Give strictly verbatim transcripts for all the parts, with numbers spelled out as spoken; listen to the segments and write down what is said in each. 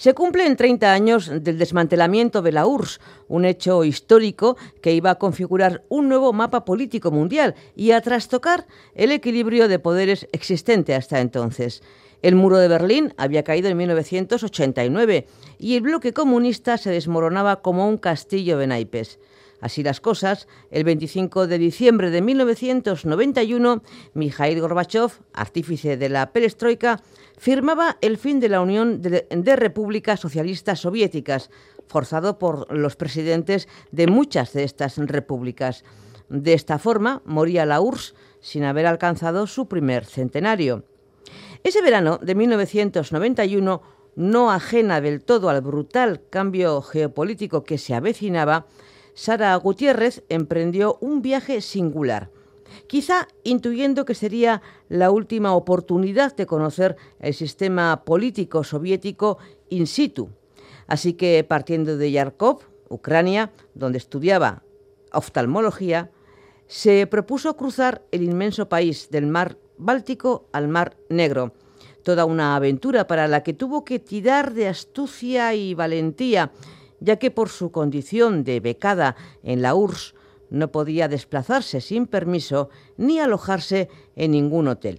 Se cumplen treinta años del desmantelamiento de la U R S S, un hecho histórico que iba a configurar un nuevo mapa político mundial y a trastocar el equilibrio de poderes existente hasta entonces. El muro de Berlín había caído en mil novecientos ochenta y nueve y el bloque comunista se desmoronaba como un castillo de naipes. Así las cosas, el veinticinco de diciembre de mil novecientos noventa y uno, Mikhail Gorbachov, artífice de la perestroika, firmaba el fin de la Unión de, de Repúblicas Socialistas Soviéticas, forzado por los presidentes de muchas de estas repúblicas. De esta forma, moría la U R S S sin haber alcanzado su primer centenario. Ese verano de mil novecientos noventa y uno, no ajena del todo al brutal cambio geopolítico que se avecinaba, Sara Gutiérrez emprendió un viaje singular, quizá intuyendo que sería la última oportunidad de conocer el sistema político soviético in situ. Así que, partiendo de Yarkov, Ucrania, donde estudiaba oftalmología, se propuso cruzar el inmenso país del mar Báltico al mar Negro. Toda una aventura para la que tuvo que tirar de astucia y valentía, ya que por su condición de becada en la U R S S no podía desplazarse sin permiso ni alojarse en ningún hotel.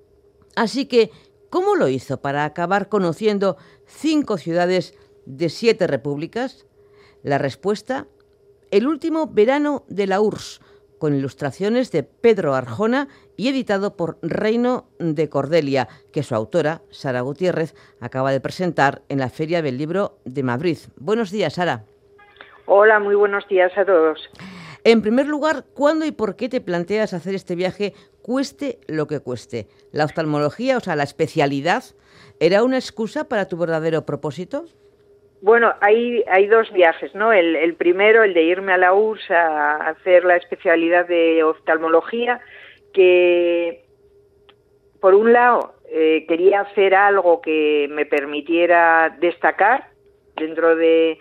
Así que, ¿cómo lo hizo para acabar conociendo cinco ciudades de siete repúblicas? La respuesta: el último verano de la U R S S, con ilustraciones de Pedro Arjona y editado por Reino de Cordelia, que su autora, Sara Gutiérrez, acaba de presentar en la Feria del Libro de Madrid. Buenos días, Sara. Hola, muy buenos días a todos. En primer lugar, ¿cuándo y por qué te planteas hacer este viaje, cueste lo que cueste? ¿La oftalmología, o sea, la especialidad, era una excusa para tu verdadero propósito? Bueno, hay, hay dos viajes, ¿no? El, el primero, el de irme a la U R S S a hacer la especialidad de oftalmología, que por un lado eh, quería hacer algo que me permitiera destacar dentro de,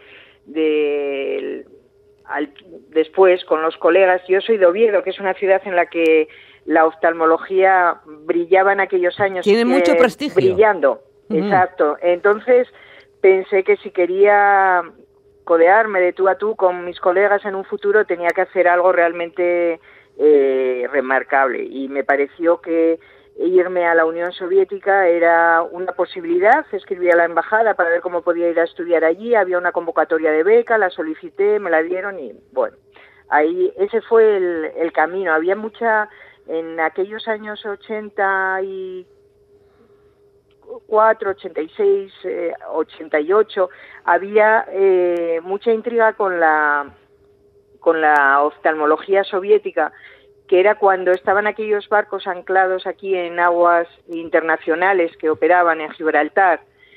de al, después con los colegas. Yo soy de Oviedo, que es una ciudad en la que la oftalmología brillaba en aquellos años. Tiene mucho eh, prestigio. Brillando, uh-huh. Exacto. Entonces pensé que si quería codearme de tú a tú con mis colegas en un futuro tenía que hacer algo realmente eh, remarcable, y me pareció que irme a la Unión Soviética era una posibilidad. Escribí a la embajada para ver cómo podía ir a estudiar allí, había una convocatoria de beca, la solicité, me la dieron y bueno, ahí ese fue el, el camino. Había mucha, en aquellos años ochenta y cuatro, ochenta y seis, eh, ochenta y ocho, había eh, mucha intriga con la con la oftalmología soviética, que era cuando estaban aquellos barcos anclados aquí en aguas internacionales que operaban en Gibraltar,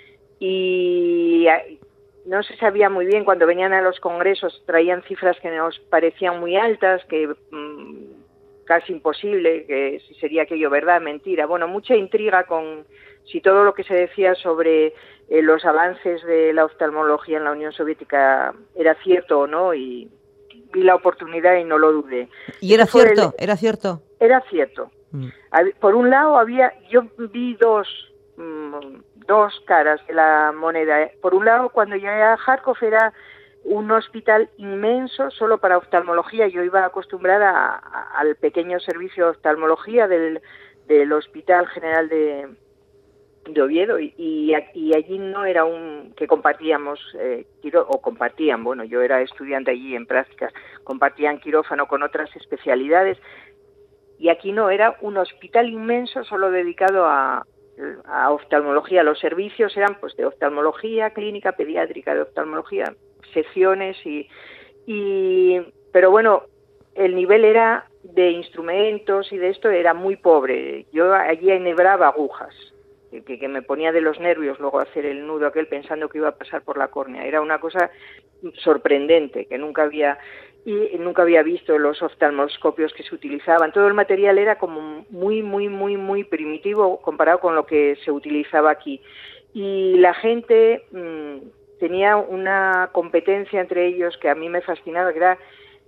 y no se sabía muy bien, cuando venían a los congresos traían cifras que nos parecían muy altas, que mmm, casi imposible, que si sería aquello verdad, mentira. Bueno, mucha intriga con si todo lo que se decía sobre eh, los avances de la oftalmología en la Unión Soviética era cierto o no, y vi la oportunidad y no lo dudé. ¿Y era cierto? El, ¿Era cierto? Era cierto. Mm. Por un lado, había, yo vi dos, mmm, dos caras de la moneda. Por un lado, cuando llegué a Kharkov era un hospital inmenso solo para oftalmología. Yo iba acostumbrada a, a, al pequeño servicio de oftalmología del, del Hospital General de, de Oviedo, y, y, y allí no era un que compartíamos eh, quiro, o compartían, bueno, yo era estudiante allí en prácticas, compartían quirófano con otras especialidades, y aquí no, era un hospital inmenso solo dedicado a, a oftalmología. Los servicios eran pues de oftalmología, clínica pediátrica, de oftalmología, secciones y, y pero bueno, el nivel era de instrumentos y de esto era muy pobre. Yo allí enhebraba agujas, que, que me ponía de los nervios luego hacer el nudo aquel pensando que iba a pasar por la córnea. Era una cosa sorprendente que nunca había y nunca había visto los oftalmoscopios que se utilizaban. Todo el material era como muy, muy, muy, muy primitivo comparado con lo que se utilizaba aquí. Y la gente mmm, tenía una competencia entre ellos que a mí me fascinaba, que era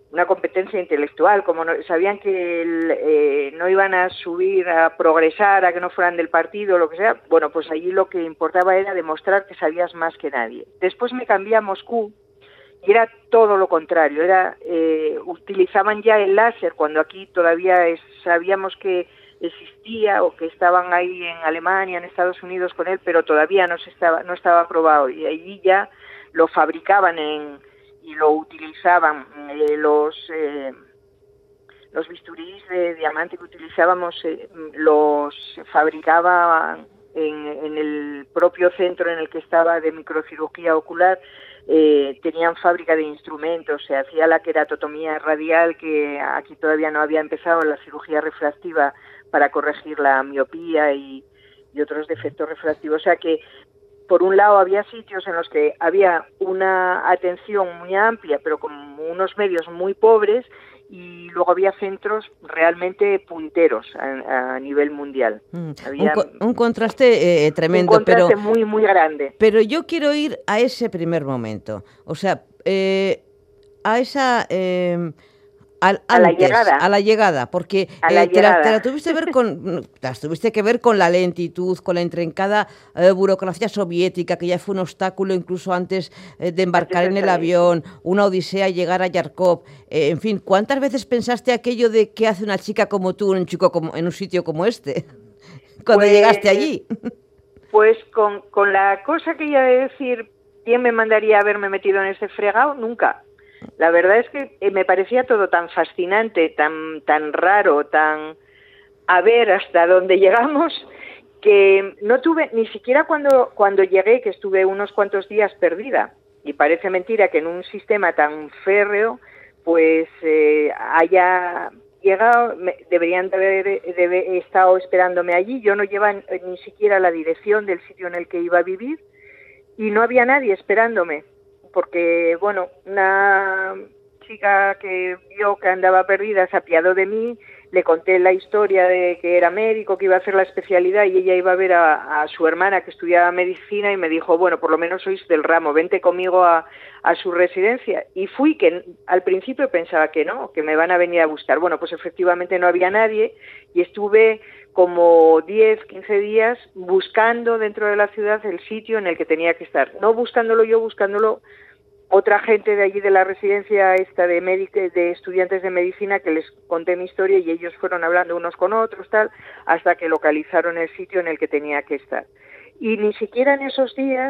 una competencia intelectual, como no, sabían que el, eh, no iban a subir, a progresar, a que no fueran del partido, lo que sea, bueno, pues allí lo que importaba era demostrar que sabías más que nadie. Después me cambié a Moscú y era todo lo contrario, era eh, utilizaban ya el láser, cuando aquí todavía es, sabíamos que existía o que estaban ahí en Alemania, en Estados Unidos con él, pero todavía no se estaba, no estaba aprobado, y allí ya lo fabricaban en y lo utilizaban eh, los eh, los bisturís de diamante que utilizábamos eh, los fabricaban en, en el propio centro en el que estaba de microcirugía ocular. Eh, tenían fábrica de instrumentos, se hacía la queratotomía radial, que aquí todavía no había empezado, la cirugía refractiva para corregir la miopía y, y otros defectos refractivos. O sea que por un lado había sitios en los que había una atención muy amplia, pero con unos medios muy pobres, y luego había centros realmente punteros a, a nivel mundial. Mm, había un, co un contraste eh, tremendo. Un contraste pero, muy, muy grande. Pero yo quiero ir a ese primer momento, o sea, eh, a esa... Eh, Al, a antes, la llegada a la llegada, porque a la eh, te, llegada. La, te la tuviste ver con las tuviste que ver con la lentitud, con la intrincada eh, burocracia soviética, que ya fue un obstáculo incluso antes eh, de embarcar antes de en el avión, una odisea llegar a Yarkov, eh, en fin, ¿cuántas veces pensaste aquello de qué hace una chica como tú en un chico como en un sitio como este cuando pues, llegaste allí? Pues con, con la cosa que iba a decir, ¿quién me mandaría a haberme metido en este fregado? Nunca. La verdad es que me parecía todo tan fascinante, tan tan raro, tan a ver hasta dónde llegamos, que no tuve, ni siquiera cuando, cuando llegué, que estuve unos cuantos días perdida, y parece mentira que en un sistema tan férreo, pues eh, haya llegado, me, deberían de haber de haber estado esperándome allí. Yo no llevaba ni siquiera la dirección del sitio en el que iba a vivir, y no había nadie esperándome. Porque, bueno, una chica que vio que andaba perdida se apiadó de mí, le conté la historia de que era médico, que iba a hacer la especialidad y ella iba a ver a, a su hermana que estudiaba medicina, y me dijo, bueno, por lo menos sois del ramo, vente conmigo a, a su residencia. Y fui, que al principio pensaba que no, que me van a venir a buscar. Bueno, pues efectivamente no había nadie, y estuve como diez, quince días buscando dentro de la ciudad el sitio en el que tenía que estar. No buscándolo yo, buscándolo otra gente de allí de la residencia esta de médica, de estudiantes de medicina, que les conté mi historia y ellos fueron hablando unos con otros, tal, hasta que localizaron el sitio en el que tenía que estar. Y ni siquiera en esos días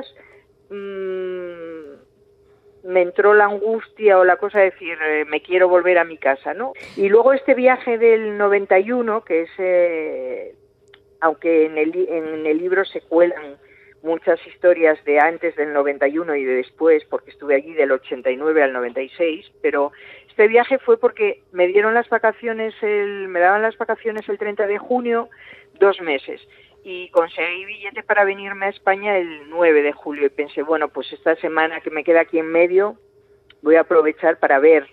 mmm, me entró la angustia o la cosa de decir, eh, me quiero volver a mi casa, ¿no? Y luego este viaje del noventa y uno, que es, eh, aunque en el, en el libro se cuelan muchas historias de antes del noventa y uno y de después, porque estuve allí del ochenta y nueve al noventa y seis, pero este viaje fue porque me dieron las vacaciones, el, me daban las vacaciones el treinta de junio, dos meses, y conseguí billete para venirme a España el nueve de julio, y pensé, bueno, pues esta semana que me queda aquí en medio voy a aprovechar para ver,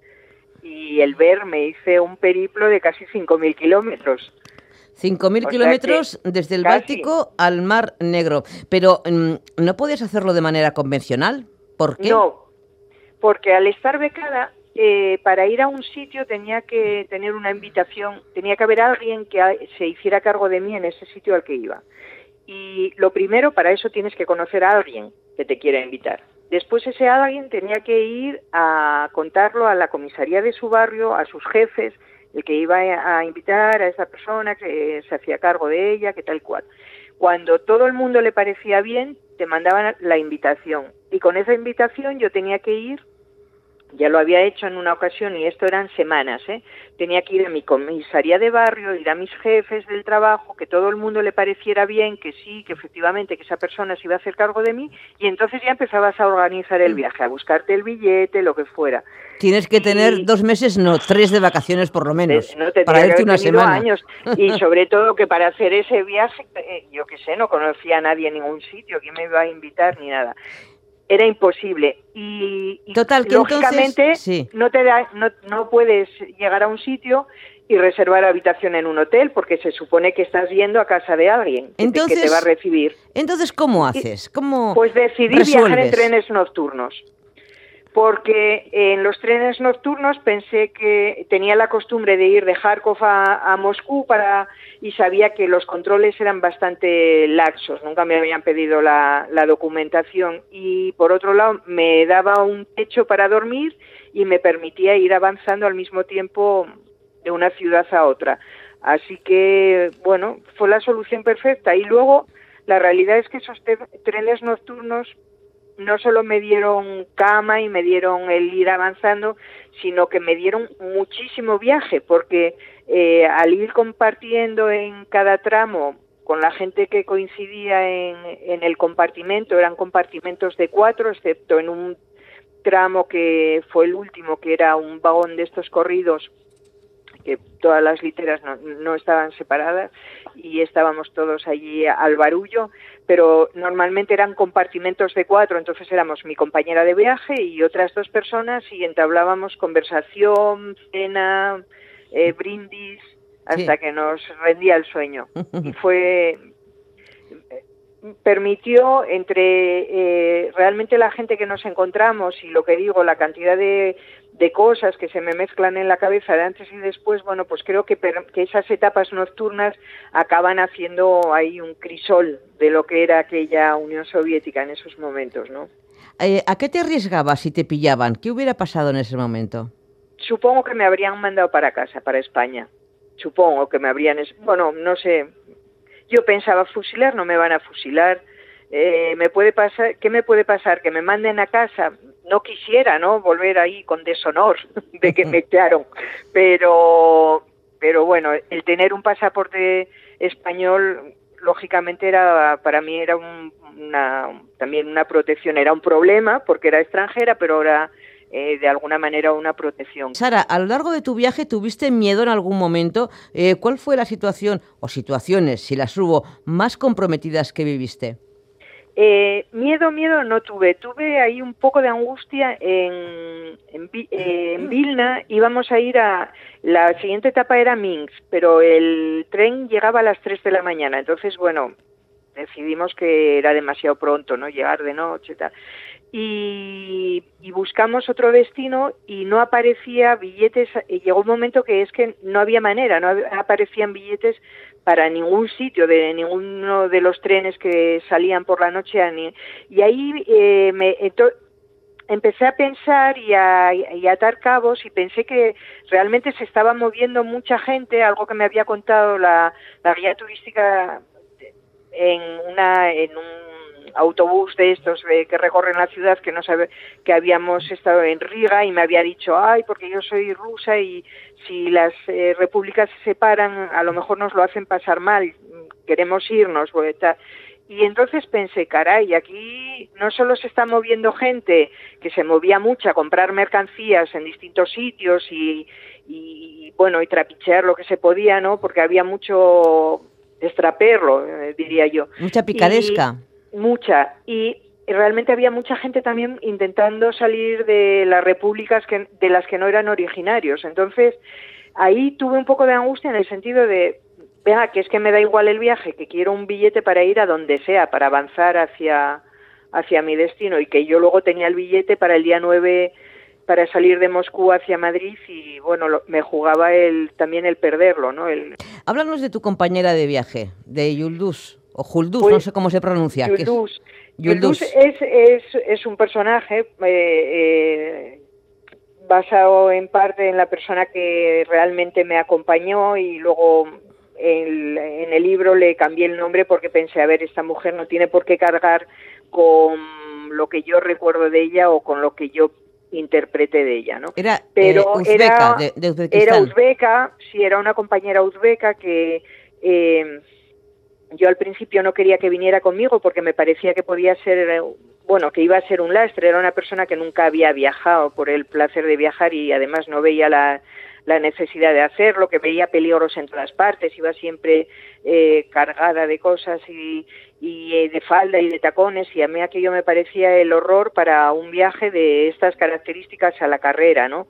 y el ver me hice un periplo de casi cinco mil kilómetros. Cinco mil kilómetros desde el casi. Báltico al Mar Negro. Pero, ¿no podías hacerlo de manera convencional? ¿Por qué? No, porque al estar becada, eh, para ir a un sitio tenía que tener una invitación, tenía que haber alguien que se hiciera cargo de mí en ese sitio al que iba. Y lo primero, para eso tienes que conocer a alguien que te quiera invitar. Después ese alguien tenía que ir a contarlo a la comisaría de su barrio, a sus jefes, el que iba a invitar a esa persona, que se hacía cargo de ella, que tal cual. Cuando todo el mundo le parecía bien, te mandaban la invitación. Y con esa invitación yo tenía que ir, ya lo había hecho en una ocasión, y esto eran semanas, ¿eh? Tenía que ir a mi comisaría de barrio, ir a mis jefes del trabajo, que todo el mundo le pareciera bien, que sí, que efectivamente, que esa persona se iba a hacer cargo de mí, y entonces ya empezabas a organizar el viaje, a buscarte el billete, lo que fuera. Tienes que y, tener dos meses, no, tres de vacaciones por lo menos, no, para irte una semana. Años. Y sobre todo que para hacer ese viaje, eh, yo qué sé, no conocía a nadie en ningún sitio, quién me iba a invitar ni nada. Era imposible. Y, y Total, que lógicamente entonces, sí. no, te da, no, no puedes llegar a un sitio y reservar habitación en un hotel, porque se supone que estás yendo a casa de alguien que, entonces, te, que te va a recibir. Entonces, ¿cómo haces? ¿Cómo Pues decidí resuelves? viajar en trenes nocturnos. porque en los trenes nocturnos pensé que tenía la costumbre de ir de Kharkov a, a Moscú para y sabía que los controles eran bastante laxos, nunca me habían pedido la, la documentación y por otro lado me daba un techo para dormir y me permitía ir avanzando al mismo tiempo de una ciudad a otra. Así que, bueno, fue la solución perfecta. Y luego, la realidad es que esos trenes nocturnos no solo me dieron cama y me dieron el ir avanzando, sino que me dieron muchísimo viaje, porque eh, al ir compartiendo en cada tramo con la gente que coincidía en, en el compartimento, eran compartimentos de cuatro, excepto en un tramo que fue el último, que era un vagón de estos corridos, que todas las literas no, no estaban separadas y estábamos todos allí al barullo, pero normalmente eran compartimentos de cuatro, entonces éramos mi compañera de viaje y otras dos personas y entablábamos conversación, cena, eh, brindis, hasta sí. que nos rendía el sueño. Y fue... permitió entre eh, realmente la gente que nos encontramos y lo que digo, la cantidad de, de cosas que se me mezclan en la cabeza de antes y después, bueno, pues creo que, per, que esas etapas nocturnas acaban haciendo ahí un crisol de lo que era aquella Unión Soviética en esos momentos, ¿no? Eh, ¿A qué te arriesgabas si te pillaban? ¿Qué hubiera pasado en ese momento? Supongo que me habrían mandado para casa, para España. Supongo que me habrían... Bueno, no sé... Yo pensaba, fusilar, no me van a fusilar, eh, me puede pasar, ¿qué me puede pasar? Que me manden a casa, no quisiera, ¿no? Volver ahí con deshonor de que me echaron, pero, pero bueno, el tener un pasaporte español, lógicamente era, para mí era un, una, también una protección, era un problema porque era extranjera, pero ahora... Eh, de alguna manera una protección. Sara, a lo largo de tu viaje, ¿tuviste miedo en algún momento? Eh, ¿Cuál fue la situación, o situaciones, si las hubo, más comprometidas que viviste? Eh, miedo, miedo no tuve. Tuve ahí un poco de angustia en, en, eh, en Vilna. Íbamos a ir a... La siguiente etapa era Minsk, pero el tren llegaba a las tres de la mañana. Entonces, bueno, decidimos que era demasiado pronto, ¿no? Llegar de noche y tal. Y, y buscamos otro destino y no aparecía billetes, y llegó un momento que es que no había manera, no aparecían billetes para ningún sitio, de ninguno de los trenes que salían por la noche, ni, y ahí eh, me, ento, empecé a pensar y a, y a atar cabos y pensé que realmente se estaba moviendo mucha gente, algo que me había contado la, la guía turística en una en un autobús de estos eh, que recorren la ciudad, que no sabe que habíamos estado en Riga y me había dicho, ay, porque yo soy rusa y si las eh, repúblicas se separan, a lo mejor nos lo hacen pasar mal, queremos irnos. Y entonces pensé, caray, aquí no solo se está moviendo gente, que se movía mucho a comprar mercancías en distintos sitios y, y bueno, y trapichear lo que se podía, ¿no? Porque había mucho extraperlo, eh, diría yo. Mucha picaresca. Y, mucha. Y realmente había mucha gente también intentando salir de las repúblicas que, de las que no eran originarios. Entonces, ahí tuve un poco de angustia en el sentido de, venga, que es que me da igual el viaje, que quiero un billete para ir a donde sea, para avanzar hacia, hacia mi destino, y que yo luego tenía el billete para el día nueve para salir de Moscú hacia Madrid y, bueno, lo, me jugaba el, también el perderlo, ¿no? El... Háblanos de tu compañera de viaje, de Yulduz, o Julduz, pues, no sé cómo se pronuncia. Yulduz. Yulduz es, es, es un personaje eh, eh, basado en parte en la persona que realmente me acompañó y luego el, en el libro le cambié el nombre porque pensé, a ver, esta mujer no tiene por qué cargar con lo que yo recuerdo de ella o con lo que yo interpreté de ella, ¿no? Era Pero eh, uzbeca, era, de, de Uzbekistán. Era uzbeca, sí, era una compañera uzbeca que eh, yo al principio no quería que viniera conmigo porque me parecía que podía ser, bueno, que iba a ser un lastre. Era una persona que nunca había viajado por el placer de viajar y además no veía la, la necesidad de hacerlo, que veía peligros en todas partes, iba siempre eh, cargada de cosas y, y eh, de falda y de tacones, y a mí aquello me parecía el horror para un viaje de estas características a la carrera, ¿no?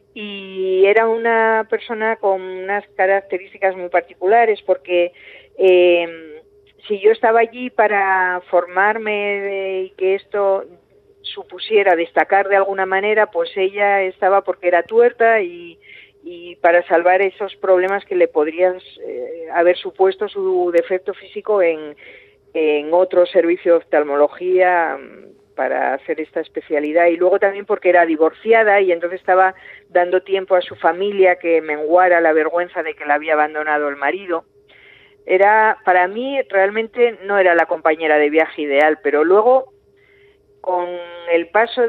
Y era una persona con unas características muy particulares porque eh, si yo estaba allí para formarme de, y que esto supusiera destacar de alguna manera, pues ella estaba porque era tuerta y, y para salvar esos problemas que le podrían eh, haber supuesto su defecto físico en, en otro servicio de oftalmología para hacer esta especialidad, y luego también porque era divorciada y entonces estaba dando tiempo a su familia que menguara la vergüenza de que la había abandonado el marido. Era, para mí realmente no era la compañera de viaje ideal, pero luego con el paso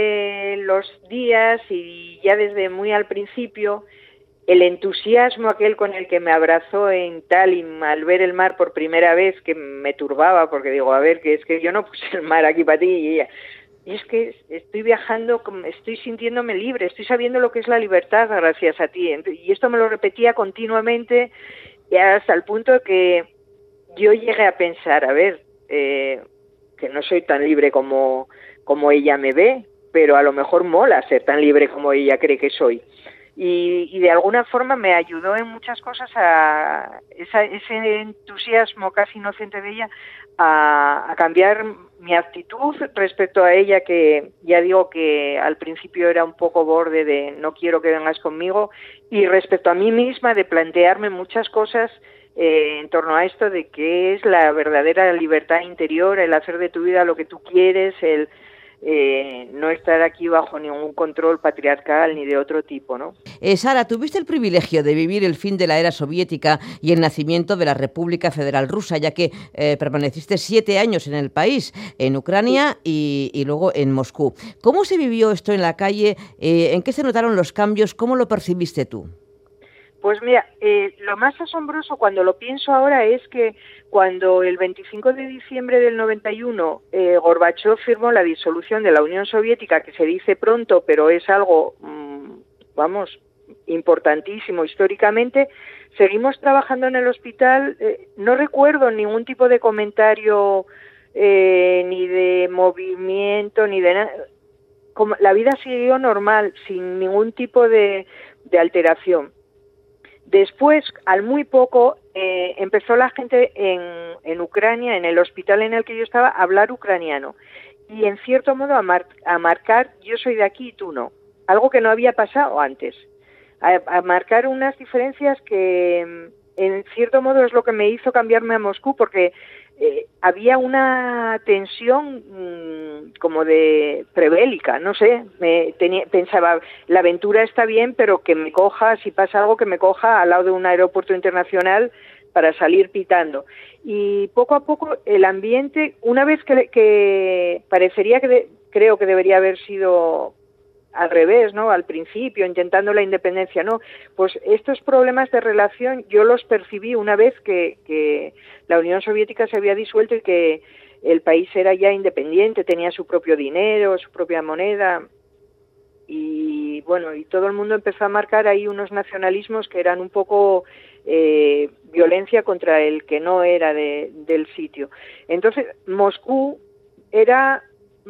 de los días y ya desde muy al principio, el entusiasmo aquel con el que me abrazó en Tallinn al ver el mar por primera vez, que me turbaba porque digo, a ver, que es que yo no puse el mar aquí para ti, y ella, y es que estoy viajando, estoy sintiéndome libre, estoy sabiendo lo que es la libertad gracias a ti, y esto me lo repetía continuamente y hasta el punto que yo llegué a pensar, a ver, eh, que no soy tan libre como, como ella me ve, pero a lo mejor mola ser tan libre como ella cree que soy. Y, y de alguna forma me ayudó en muchas cosas a esa, ese entusiasmo casi inocente de ella a, a cambiar mi actitud respecto a ella, que ya digo que al principio era un poco borde de no quiero que vengas conmigo, y respecto a mí misma de plantearme muchas cosas eh, en torno a esto de qué es la verdadera libertad interior, el hacer de tu vida lo que tú quieres, el Eh, no estar aquí bajo ningún control patriarcal ni de otro tipo, ¿no? Eh, Sara, tuviste el privilegio de vivir el fin de la era soviética y el nacimiento de la República Federal Rusa, ya que eh, permaneciste siete años en el país, en Ucrania y, y luego en Moscú. ¿Cómo se vivió esto en la calle? Eh, ¿En qué se notaron los cambios? ¿Cómo lo percibiste tú? Pues mira, eh, lo más asombroso cuando lo pienso ahora es que cuando el veinticinco de diciembre del noventa y uno eh, Gorbachov firmó la disolución de la Unión Soviética, que se dice pronto, pero es algo, mmm, vamos, importantísimo históricamente, seguimos trabajando en el hospital. Eh, no recuerdo ningún tipo de comentario, eh, ni de movimiento, ni de nada. Como la vida siguió normal, sin ningún tipo de, de alteración. Después, al muy poco, eh, empezó la gente en, en Ucrania, en el hospital en el que yo estaba, a hablar ucraniano. Y en cierto modo a, mar, a marcar, yo soy de aquí y tú no. Algo que no había pasado antes. A, a marcar unas diferencias que, en cierto modo, es lo que me hizo cambiarme a Moscú, porque eh, había una tensión mmm, como de prebélica, no sé, me tenía, pensaba, la aventura está bien, pero que me coja, si pasa algo, que me coja al lado de un aeropuerto internacional para salir pitando. Y poco a poco el ambiente, una vez que, que parecería que de, creo que debería haber sido al revés, ¿no? Al principio, intentando la independencia, ¿no? Pues estos problemas de relación yo los percibí una vez que, que la Unión Soviética se había disuelto y que el país era ya independiente, tenía su propio dinero, su propia moneda, y bueno, y todo el mundo empezó a marcar ahí unos nacionalismos que eran un poco eh, violencia contra el que no era de, del sitio. Entonces, Moscú era...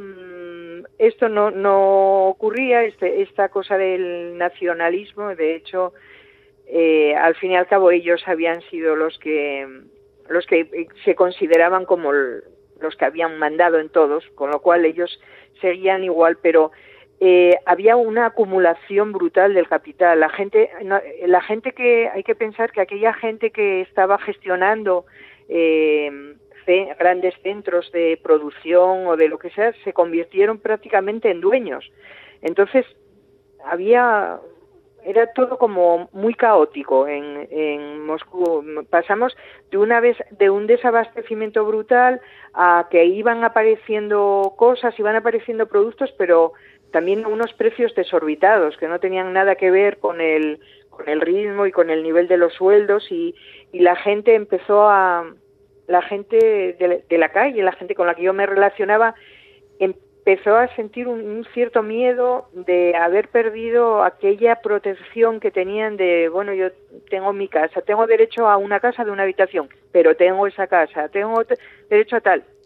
esto no, no ocurría, este, esta cosa del nacionalismo. De hecho, eh, al fin y al cabo ellos habían sido los que los que se consideraban como los que habían mandado en todos, con lo cual ellos seguían igual, pero eh, había una acumulación brutal del capital. La gente, no, la gente que hay que pensar que aquella gente que estaba gestionando eh, grandes centros de producción o de lo que sea, se convirtieron prácticamente en dueños. Entonces, había, era todo como muy caótico en, en Moscú. Pasamos de una vez de un desabastecimiento brutal a que iban apareciendo cosas, iban apareciendo productos, pero también unos precios desorbitados que no tenían nada que ver con el, con el ritmo y con el nivel de los sueldos, y, y la gente empezó a... la gente de, de la calle, la gente con la que yo me relacionaba, empezó a sentir un, un cierto miedo de haber perdido aquella protección que tenían de, bueno, yo tengo mi casa, tengo derecho a una casa de una habitación, pero tengo esa casa, tengo derecho a tal.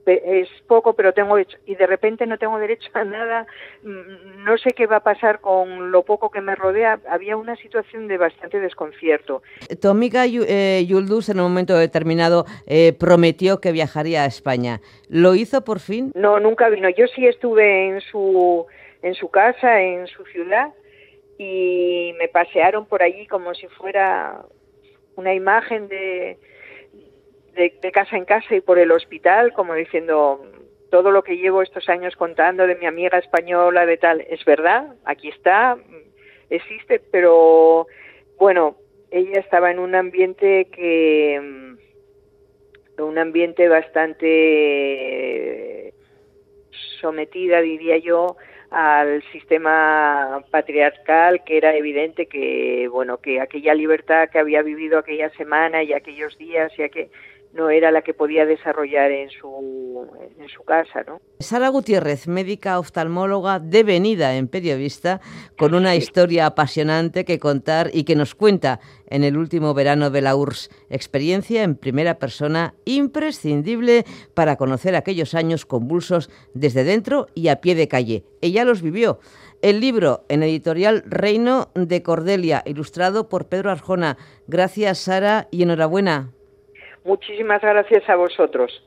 es poco, pero tengo derecho, y de repente no tengo derecho a nada, no sé qué va a pasar con lo poco que me rodea. Había una situación de bastante desconcierto. Tu amiga eh, Yulduz en un momento determinado eh, prometió que viajaría a España. ¿Lo hizo por fin? No, nunca vino. Yo sí estuve en su, en su casa, en su ciudad, y me pasearon por allí como si fuera una imagen de... De, de casa en casa y por el hospital, como diciendo, todo lo que llevo estos años contando de mi amiga española, de tal, es verdad, aquí está, existe, pero bueno, ella estaba en un ambiente que, un ambiente bastante sometida, diría yo, al sistema patriarcal, que era evidente que, bueno, que aquella libertad que había vivido aquella semana y aquellos días, ya que no era la que podía desarrollar en su, en su casa, ¿no? Sara Gutiérrez, médica oftalmóloga devenida en periodista, con una sí. historia apasionante que contar y que nos cuenta en el último verano de la U R S S. Experiencia en primera persona imprescindible para conocer aquellos años convulsos desde dentro y a pie de calle. Ella los vivió. El libro en editorial Reino de Cordelia, ilustrado por Pedro Arjona. Gracias, Sara, y enhorabuena. Muchísimas gracias a vosotros.